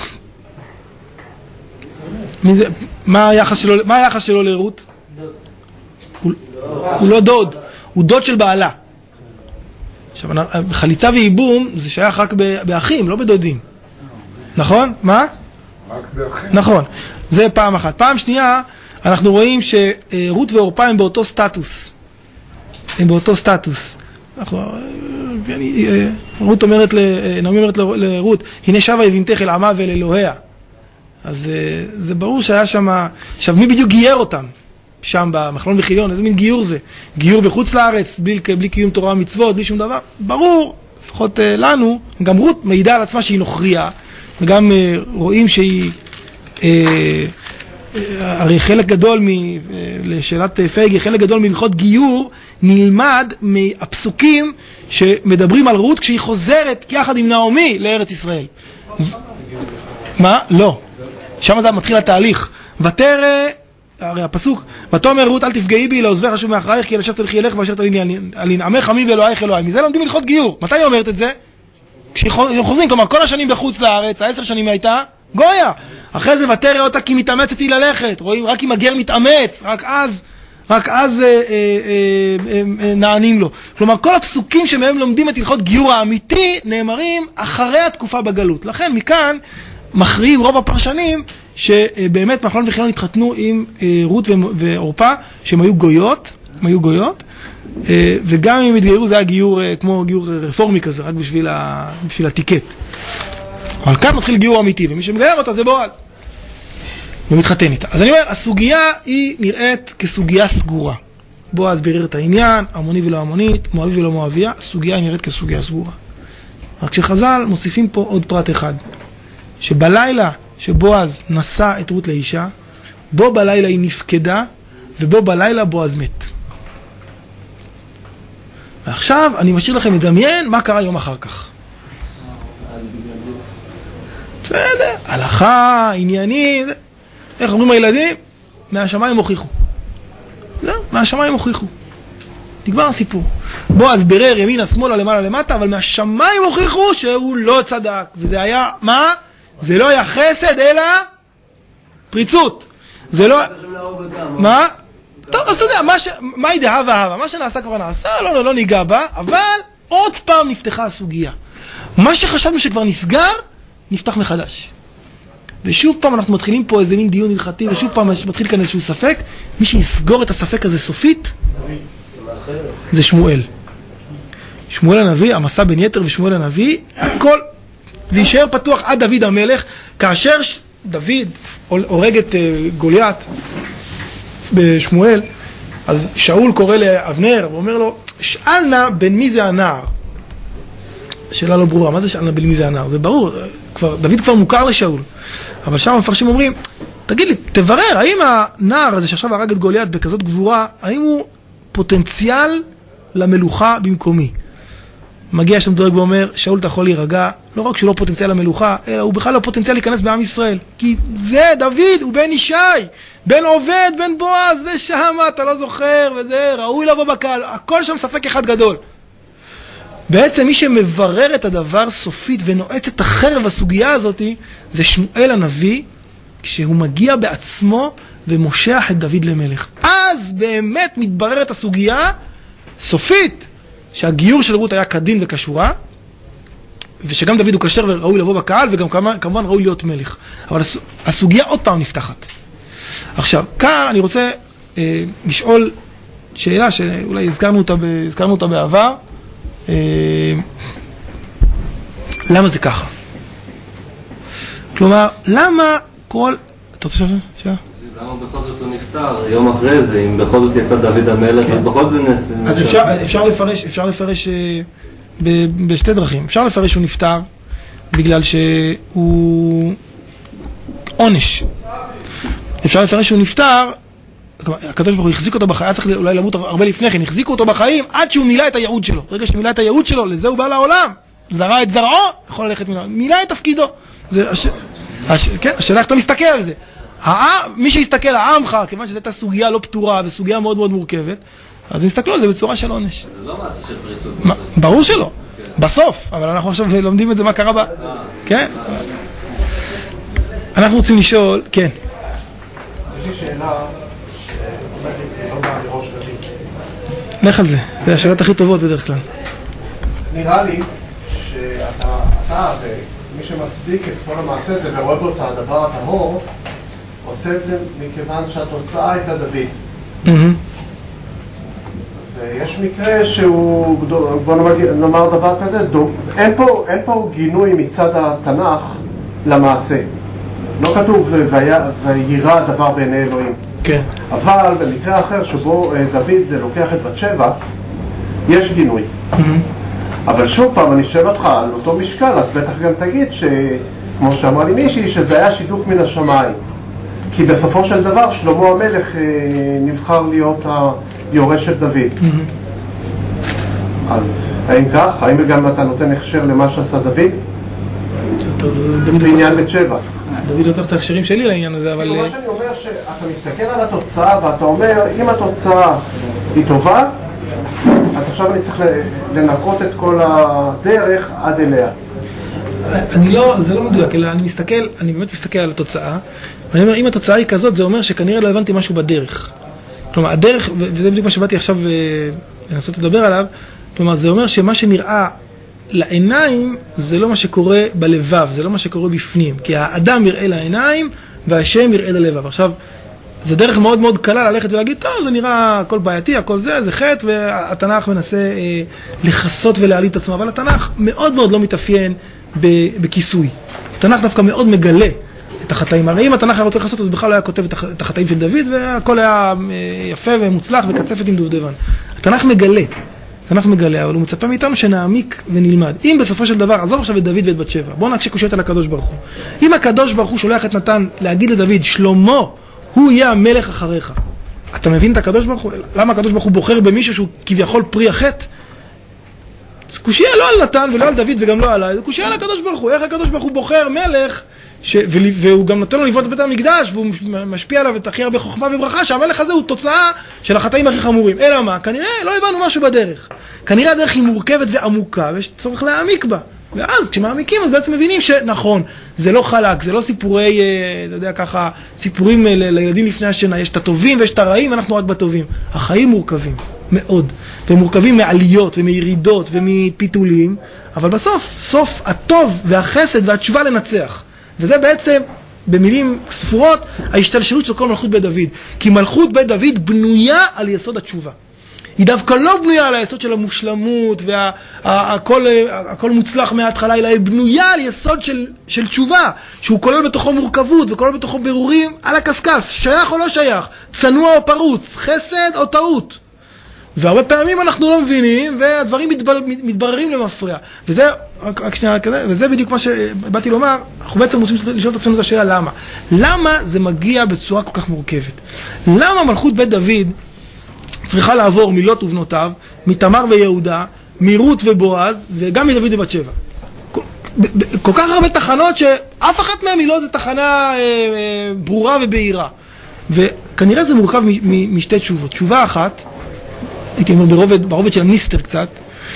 מי זה, מה היחס שלו, מה היחס שלו לרות? הוא, הוא לא דוד, הוא דוד של בעלה. עכשיו, חליצה וייבום זה שייך רק באחים, לא בדודים. נכון? מה? רק באחים. נכון. זה פעם אחת. פעם שנייה, אנחנו רואים שרות ואורפה הם באותו סטטוס. הם באותו סטטוס. רות אומרת, נעמי אומרת לרות, הנה שבה יבימתך אל עמה ואל אלוהיה. אז זה ברור שהיה שם, עכשיו מי בדיוק גייר אותם? שם במחלון וחיליון, איזה מין גיור זה? גיור בחוץ לארץ, בלי, בלי קיום תורה ומצוות, בלי שום דבר? ברור, לפחות uh, לנו, גם רות מעידה על עצמה שהיא נוכריה, וגם uh, רואים שהיא, uh, uh, הרי חלק גדול, מ, uh, לשאלת uh, פייגי, חלק גדול מלכות גיור, נלמד מהפסוקים שמדברים על רות כשהיא חוזרת יחד עם נעמי לארץ ישראל. מה? לא. שם זה מתחיל התהליך. ותרא הרי הפסוק, ותאמר רות אל תפגעי בי לעוזבך אשוב מאחרייך כי אל אשר תלכי אלך ואשר תליני על עמך עמי ואלוהיך אלוהי. מזה לומדים הלכות גיור. מתי היא אומרת את זה? כשהם חוזרים, כלומר כל השנים בחוץ לארץ, העשר שנים היא הייתה גויה. אחרי זה ותראה אותה כי מתאמצת היא ללכת. רואים, רק אם הגר מתאמץ, רק אז, רק אז אה, אה, אה, אה, נענים לו. כלומר כל הפסוקים שמהם לומדים את הלכות גיור האמיתי נאמרים אחרי התקופה בגלות. לכן מכאן מכריעים רוב הפרשנים שבאמת מחלון וחילון התחתנו עם רות ואורפה, שהם היו גויות, הם היו גויות, וגם אם התגיירו זה היה גיור כמו גיור רפורמי כזה, רק בשביל, ה... בשביל הטיקט. אבל כאן מתחיל גיור אמיתי, ומי שמגייר אותה זה בועז, ומתחתן איתה. אז אני אומר, הסוגיה היא נראית כסוגיה סגורה. בועז בירר את העניין, המוני ולא המונית, מואבי ולא מואביה, הסוגיה היא נראית כסוגיה סגורה. רק שחז"ל מוסיפים פה עוד פרט אחד, שבלילה שבועז נשא את רות לאישה, בו בלילה היא נפקדה, ובו בלילה בועז מת. ועכשיו אני משאיר לכם לדמיין מה קרה יום אחר כך. בסדר, הלכה, עניינים, איך אומרים הילדים? מהשמיים הוכיחו. זהו, מהשמיים הוכיחו. נגמר הסיפור. בועז ברר ימינה, שמאלה, למעלה, למטה, אבל מהשמיים הוכיחו שהוא לא צדק. וזה היה, מה? זה לא היה חסד, אלא פריצות. זה לא... מה? טוב, אז אתה יודע, מה היא דהה וההבה? מה שנעשה כבר נעשה, לא, לא, לא ניגע בה, אבל עוד פעם נפתחה הסוגיה. מה שחשבנו שכבר נסגר, נפתח מחדש. ושוב פעם אנחנו מתחילים פה איזה מין דיון הלכתי, ושוב פעם מתחיל כאן איזשהו ספק. מי שיסגור את הספק הזה סופית, זה שמואל. שמואל הנביא, המסע בין יתר ושמואל הנביא, הכל... זה יישאר פתוח עד דוד המלך, כאשר דוד הורג את גוליית בשמואל, אז שאול קורא לאבנר ואומר לו, שאל נא בין מי זה הנער? שאלה לא ברורה, מה זה שאל נא בין מי זה הנער? זה ברור, כבר, דוד כבר מוכר לשאול, אבל שם המפרשים אומרים, תגיד לי, תברר, האם הנער הזה שעכשיו הרג את גוליית בכזאת גבורה, האם הוא פוטנציאל למלוכה במקומי? מגיע שם דורג ואומר, שאול אתה יכול להירגע, לא רק שהוא לא פוטנציאל למלוכה, אלא הוא בכלל לא פוטנציאל להיכנס בעם ישראל. כי זה דוד, הוא בן ישי, בן עובד, בן בועז, ושמה, אתה לא זוכר, וזה, ראוי לבוא בקהל, הכל שם ספק אחד גדול. בעצם מי שמברר את הדבר סופית ונועץ את החרב הסוגיה הזאת, זה שמואל הנביא, כשהוא מגיע בעצמו ומושח את דוד למלך. אז באמת מתבררת הסוגיה סופית, שהגיור של רות היה כדין וכשורה, ושגם דוד הוא כשר וראוי לבוא בקהל, וגם כמובן ראוי להיות מלך. אבל הסוגיה עוד פעם נפתחת. עכשיו, כאן אני רוצה אה, לשאול שאלה שאולי הזכרנו אותה, הזכרנו אותה בעבר. אה, למה זה ככה? כלומר, למה כל... אתה רוצה שאלה? שאלה? למה בכל זאת הוא נפטר, יום אחרי זה, אם בכל זאת יצא דוד המלך, כן. ובכל זה נס... אז אפשר, אפשר לפרש, אפשר לפרש ב, בשתי דרכים. אפשר לפרש שהוא נפטר בגלל שהוא עונש. אפשר לפרש שהוא נפטר, הקדוש ברוך הוא החזיק אותו בחיים, היה צריך אולי למות הרבה לפני כן, החזיקו אותו בחיים עד שהוא מילא את הייעוד שלו. ברגע שמילא את הייעוד שלו, לזה הוא בא לעולם. זרע את זרעו, יכול ללכת מילא. מילא את תפקידו. זה, הש... הש... כן, השאלה איך אתה מסתכל על זה. מי שיסתכל העמך, כיוון שזו הייתה סוגיה לא פתורה וסוגיה מאוד מאוד מורכבת, אז נסתכלו על זה בצורה של עונש. זה לא מעשה של פריצות. ברור שלא, בסוף, אבל אנחנו עכשיו לומדים את זה מה קרה ב... כן? אנחנו רוצים לשאול, כן. יש לי שאלה שעומדת לא באה מראש גבי. לך על זה, זה השאלות הכי טובות בדרך כלל. נראה לי שאתה ומי שמצדיק את כל המעשה הזה ורואה בו את הדבר הטהור, עושה את זה מכיוון שהתוצאה הייתה דוד. ויש מקרה שהוא, בוא נאמר דבר כזה, אין פה, אין פה גינוי מצד התנ"ך למעשה. לא כתוב וירא דבר בעיני אלוהים. כן. אבל במקרה אחר שבו דוד לוקח את בת שבע, יש גינוי. אבל שוב פעם, אני שואל אותך על אותו משקל, אז בטח גם תגיד שכמו שאמרה לי מישהי, שזה היה שידוך מן השמיים. כי בסופו של דבר שלמה המלך אה, נבחר להיות היורש של דוד. אז האם כך? האם גם אתה נותן הכשר למה שעשה דוד? בעניין בית שבע. דוד לא צריך את ההכשרים שלי לעניין הזה, אבל... מה שאני אומר ש... שאתה מסתכל על התוצאה ואתה אומר, אם התוצאה היא טובה, אז עכשיו אני צריך לנקות את כל הדרך עד אליה. אני לא, זה לא מדויק, אלא אני מסתכל, אני באמת מסתכל על התוצאה, ואני אומר, אם התוצאה היא כזאת, זה אומר שכנראה לא הבנתי משהו בדרך. כלומר, הדרך, וזה בדיוק מה שבאתי עכשיו לנסות לדבר עליו, כלומר, זה אומר שמה שנראה לעיניים, זה לא מה שקורה בלבב, זה לא מה שקורה בפנים, כי האדם יראה לעיניים, והשם יראה ללבב. עכשיו, זה דרך מאוד מאוד קלה ללכת ולהגיד, טוב, זה נראה הכל בעייתי, הכל זה, זה חטא, והתנ"ך מנסה אה, לחסות ולהעליד את עצמו, אבל התנ"ך מאוד מאוד לא מתאפיין בכיסוי. התנ"ך דווקא מאוד מגלה את החטאים. הרי אם התנ"ך היה רוצה לחסות, אז בכלל לא היה כותב את החטאים של דוד, והכל היה יפה ומוצלח וקצפת עם דובדבן. התנ"ך מגלה, התנ"ך מגלה, אבל הוא מצפה מאיתנו שנעמיק ונלמד. אם בסופו של דבר, עזוב עכשיו את דוד ואת בת שבע, בואו נקשה קושיות על הקדוש ברוך הוא. אם הקדוש ברוך הוא שולח את נתן להגיד לדוד, שלמה, הוא יהיה המלך אחריך. אתה מבין את הקדוש ברוך הוא? למה הקדוש ברוך הוא בוחר במישהו שהוא כביכול פרי החטא? זה קושיה לא על נתן ולא על דוד וגם לא עליי, זה קושיה על הקדוש ברוך הוא. איך הקדוש ברוך הוא בוחר מלך, ש... והוא גם נותן לו לבנות את בית המקדש, והוא משפיע עליו את הכי הרבה חוכמה וברכה, שהמלך הזה הוא תוצאה של החטאים הכי חמורים. אלא מה? כנראה לא הבנו משהו בדרך. כנראה הדרך היא מורכבת ועמוקה, ויש צורך להעמיק בה. ואז כשמעמיקים, אז בעצם מבינים שנכון, זה לא חלק, זה לא סיפורי, אתה יודע ככה, סיפורים ל... לילדים לפני השינה. יש את הטובים ויש את הרעים, ואנחנו רק בטובים. החיים מורכבים. מאוד, והם מורכבים מעליות ומירידות ומפיתולים, אבל בסוף, סוף הטוב והחסד והתשובה לנצח. וזה בעצם, במילים ספורות, ההשתלשלות של כל מלכות בית דוד. כי מלכות בית דוד בנויה על יסוד התשובה. היא דווקא לא בנויה על היסוד של המושלמות והכל הכל מוצלח מההתחלה, אלא היא בנויה על יסוד של, של תשובה, שהוא כולל בתוכו מורכבות וכולל בתוכו ברורים על הקסקס, שייך או לא שייך, צנוע או פרוץ, חסד או טעות. והרבה פעמים אנחנו לא מבינים, והדברים מתבר, מתבררים למפריע. וזה, רק שנייה, וזה בדיוק מה שבאתי לומר, אנחנו בעצם רוצים לשאול את עצמנו את השאלה, למה? למה זה מגיע בצורה כל כך מורכבת? למה מלכות בית דוד צריכה לעבור מלוט ובנותיו, מתמר ויהודה, מרות ובועז, וגם מדוד ובת שבע? כל, כל כך הרבה תחנות שאף אחת מהן היא לא איזו תחנה אה, אה, ברורה ובהירה. וכנראה זה מורכב מ, מ, משתי תשובות. תשובה אחת, הייתי אומר ברובד, ברובד של הניסטר קצת,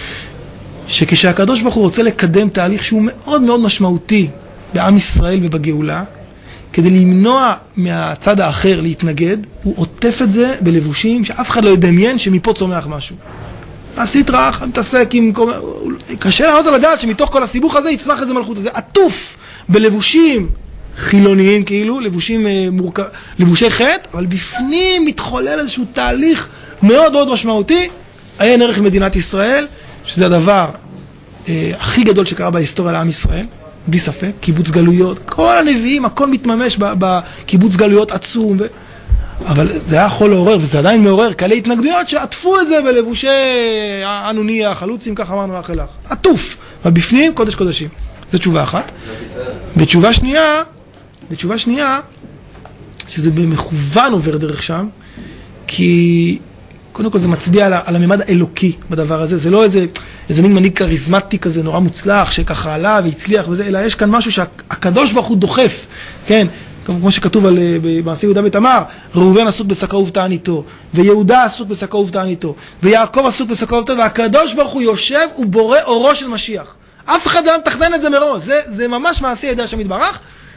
שכשהקדוש ברוך הוא רוצה לקדם תהליך שהוא מאוד מאוד משמעותי בעם ישראל ובגאולה, כדי למנוע מהצד האחר להתנגד, הוא עוטף את זה בלבושים שאף אחד לא ידמיין שמפה צומח משהו. הסטרא אחרא מתעסק עם... קשה לענות על הדעת שמתוך כל הסיבוך הזה יצמח איזה מלכות הזה. עטוף בלבושים חילוניים כאילו, לבושים מורכב, לבושי חטא, אבל בפנים מתחולל איזשהו תהליך מאוד מאוד משמעותי, עיין ערך מדינת ישראל, שזה הדבר אה, הכי גדול שקרה בהיסטוריה לעם ישראל, בלי ספק, קיבוץ גלויות, כל הנביאים, הכל מתממש בקיבוץ גלויות עצום, ו... אבל זה היה יכול לעורר, וזה עדיין מעורר, כאלה התנגדויות שעטפו את זה בלבושי האנוניה, חלוצים, כך אמרנו אחרי לך, עטוף, אבל בפנים קודש קודשים. זו תשובה אחת. בתשובה שנייה, בתשובה שנייה, שזה במכוון עובר דרך שם, כי קודם כל זה מצביע על, על הממד האלוקי בדבר הזה, זה לא איזה, איזה מין מנהיג כריזמטי כזה נורא מוצלח, שככה עלה והצליח וזה, אלא יש כאן משהו שהקדוש ברוך הוא דוחף, כן, כמו שכתוב על, במעשה יהודה ותמר, ראובן עסוק בשקו ובתעניתו, ויהודה עסוק בשקו ובתעניתו, ויעקב עסוק בשקו ובתעניתו, והקדוש ברוך הוא יושב ובורא אורו של משיח. אף אחד לא מתכנן את זה מראש, זה, זה ממש מעשי ידי השם יתברך.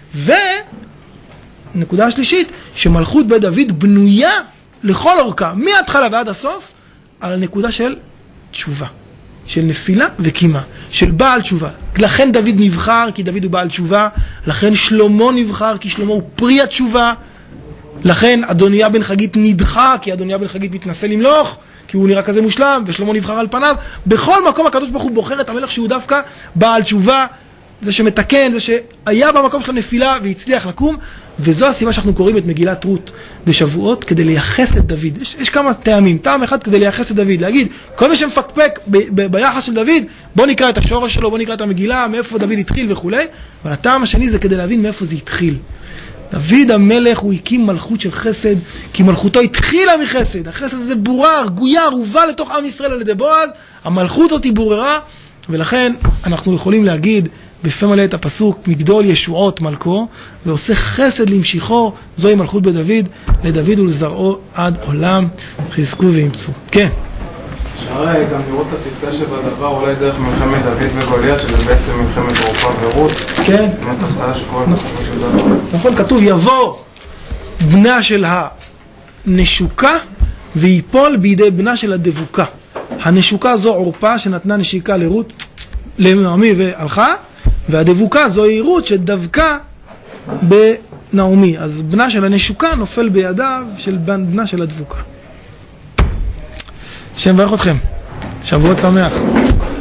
ונקודה השלישית, שמלכות בית דוד בנויה לכל אורכה, מההתחלה ועד הסוף, על הנקודה של תשובה, של נפילה וקימה, של בעל תשובה. לכן דוד נבחר, כי דוד הוא בעל תשובה, לכן שלמה נבחר, כי שלמה הוא פרי התשובה, לכן אדוניה בן חגית נדחה, כי אדוניה בן חגית מתנסה למלוך, כי הוא נראה כזה מושלם, ושלמה נבחר על פניו. בכל מקום הקדוש ברוך הוא בוחר את המלך שהוא דווקא בעל תשובה, זה שמתקן, זה שהיה במקום של הנפילה והצליח לקום, וזו הסיבה שאנחנו קוראים את מגילת רות בשבועות, כדי לייחס את דוד. יש, יש כמה טעמים. טעם אחד כדי לייחס את דוד, להגיד, כל מי שמפקפק ב, ב, ביחס של דוד, בוא נקרא את השורש שלו, בוא נקרא את המגילה, מאיפה דוד התחיל וכו'. אבל הטעם השני זה כדי להבין מאיפה זה התחיל. דוד המלך הוא הקים מלכות של חסד, כי מלכותו התחילה מחסד. החסד הזה בורר, גויר, הובא לתוך עם ישראל על ידי בועז, המלכות אותי בוררה, ולכן אנחנו יכולים להגיד בפה מלא את הפסוק, מגדול ישועות מלכו, ועושה חסד למשיכו, זוהי מלכות בדוד, לדוד ולזרעו עד עולם, חזקו ואמצו. כן. אפשר גם לראות את הצדקה שבדבר, אולי דרך מלחמת דוד וגוליית, שזה בעצם מלחמת עורפה ורות. כן. באמת הפצעה שקורה בסופו של דבר. נכון, כתוב, יבוא בנה של הנשוקה, ויפול בידי בנה של הדבוקה. הנשוקה זו עורפה שנתנה נשיקה לרות, לנעמי והלכה, והדבוקה זו רות שדבקה בנעמי. אז בנה של הנשוקה נופל בידיו של בנה של הדבוקה. השם מברך אתכם. שבועות שמח.